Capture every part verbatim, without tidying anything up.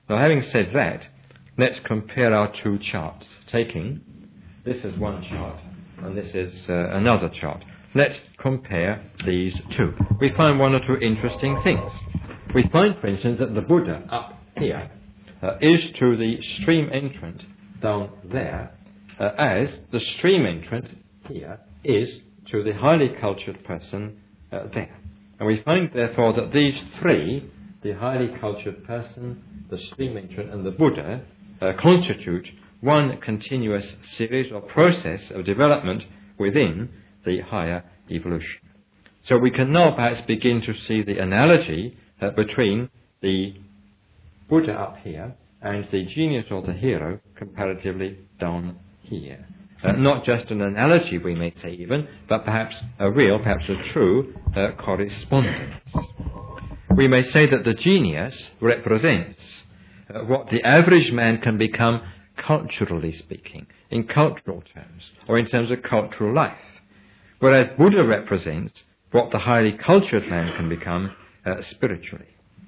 Now, having said that, let's compare our two charts. Taking, this is one chart, and this is uh, another chart. Let's compare these two. We find one or two interesting things. We find, for instance, that the Buddha up here uh, is to the stream entrant down there, uh, as the stream entrant here is to the highly cultured person uh, there. And we find, therefore, that these three, the highly cultured person, the stream entrant, and the Buddha, uh, constitute one continuous series or process of development within the higher evolution. So we can now perhaps begin to see the analogy uh, between the Buddha up here and the genius or the hero comparatively down here. Uh, not just an analogy, we may say even, but perhaps a real, perhaps a true uh, correspondence. We may say that the genius represents uh, what the average man can become culturally speaking, in cultural terms, or in terms of cultural life, whereas Buddha represents what the highly cultured man can become uh, spiritually.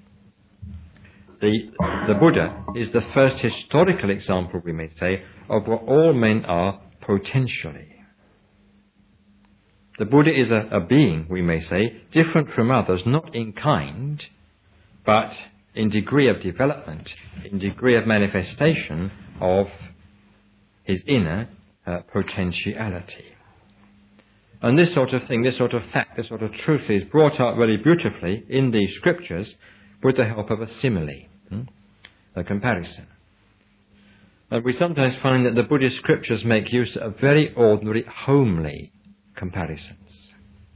The, the Buddha is the first historical example, we may say, of what all men are potentially. The Buddha is a, a being, we may say, different from others, not in kind, but in degree of development, in degree of manifestation of his inner uh, potentiality. And this sort of thing, this sort of fact, this sort of truth is brought out very beautifully in these scriptures with the help of a simile, hmm? a comparison. And we sometimes find that the Buddhist scriptures make use of very ordinary, homely comparisons.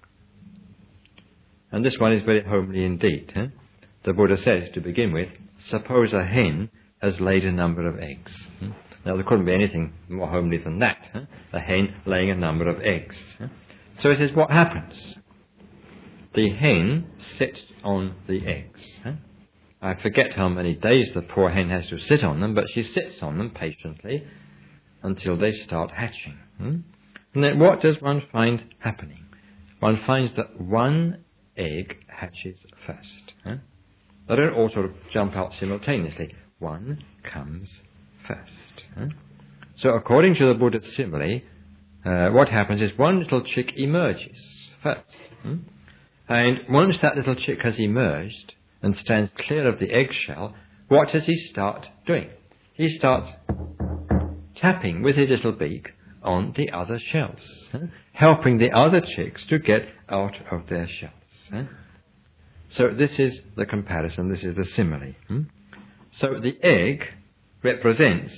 And this one is very homely indeed. Huh? The Buddha says, to begin with, suppose a hen has laid a number of eggs. Hmm? Now, there couldn't be anything more homely than that. Huh? A hen laying a number of eggs. Huh? So it says, what happens? The hen sits on the eggs. Huh? I forget how many days the poor hen has to sit on them, but she sits on them patiently until they start hatching. Hmm? And then what does one find happening? One finds that one egg hatches first. Huh? They don't all sort of jump out simultaneously. One comes first. Huh? So according to the Buddha's simile, uh, what happens is one little chick emerges first. Hmm? And once that little chick has emerged and stands clear of the eggshell, what does he start doing? He starts tapping with his little beak on the other shells, huh? helping the other chicks to get out of their shells. Huh? So this is the comparison, this is the simile. Hmm? So the egg represents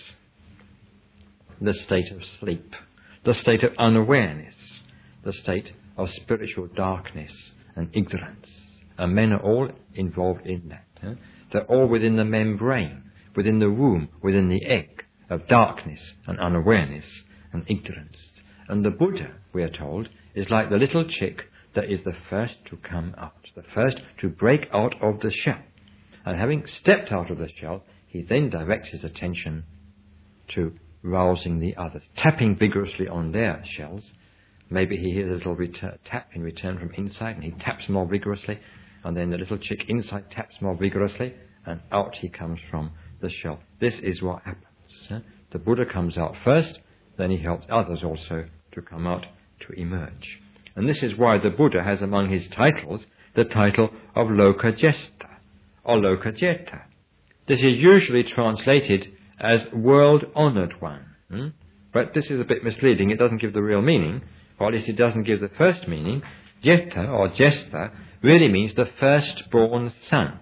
the state of sleep, the state of unawareness, the state of spiritual darkness and ignorance. And men are all involved in that. Huh? They're all within the membrane, within the womb, within the egg of darkness and unawareness and ignorance. And the Buddha, we are told, is like the little chick that is the first to come out, the first to break out of the shell. And having stepped out of the shell, he then directs his attention to rousing the others, tapping vigorously on their shells. Maybe he hears a little return, tap in return from inside, and he taps more vigorously, and then the little chick inside taps more vigorously, and out he comes from the shell. This is what happens. Huh? The Buddha comes out first, then he helps others also to come out, to emerge. And this is why the Buddha has among his titles the title of Lokajesta, or Lokajeta. This is usually translated as world-honoured one. Hmm? But this is a bit misleading. It doesn't give the real meaning, or at least it doesn't give the first meaning. Jeta, or Jesta, really means the firstborn son.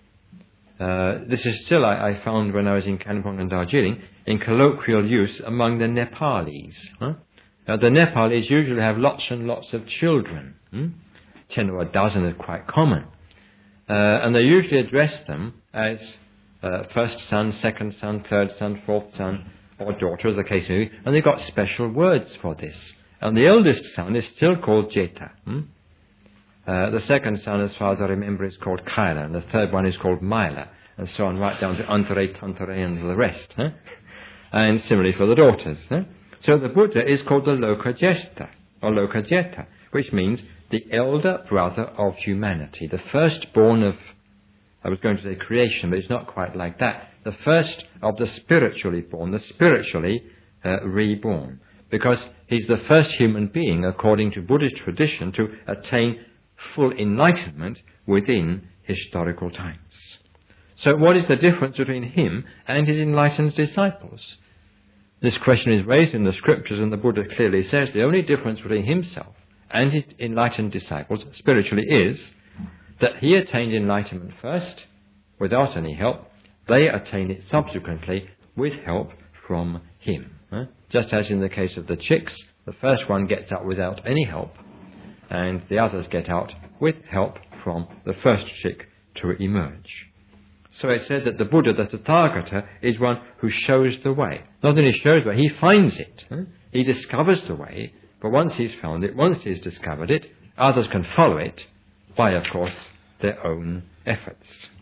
Uh, this is still, I, I found when I was in Kalimpong and Darjeeling, in colloquial use among the Nepalis. Huh? Now, the Nepalis usually have lots and lots of children. Hmm? Ten or a dozen is quite common. Uh, and they usually address them as uh, first son, second son, third son, fourth son, or daughter, as the case may be. And they've got special words for this. And the eldest son is still called Jeta. Hmm? Uh, the second son, as far as I remember, is called Kaila, and the third one is called Maila, and so on, right down to Antare, Tantare, and the rest. Huh? And similarly for the daughters. Huh? So the Buddha is called the Lokajesta, or Lokajeta, which means the elder brother of humanity, the firstborn of I was going to say creation, but it's not quite like that. The first of the spiritually born, the spiritually uh, reborn, because he's the first human being, according to Buddhist tradition, to attain full enlightenment within historical times. So what is the difference between him and his enlightened disciples? This question is raised in the scriptures, and the Buddha clearly says the only difference between himself and his enlightened disciples spiritually is that he attained enlightenment first without any help. They attain it subsequently with help from him. Huh? Just as in the case of the chicks, the first one gets out without any help, and the others get out with help from the first chick to emerge. So it said that the Buddha, the Tathagata, is one who shows the way. Not only shows the way, he finds it. Huh? He discovers the way, but once he's found it, once he's discovered it, others can follow it by, of course, their own efforts.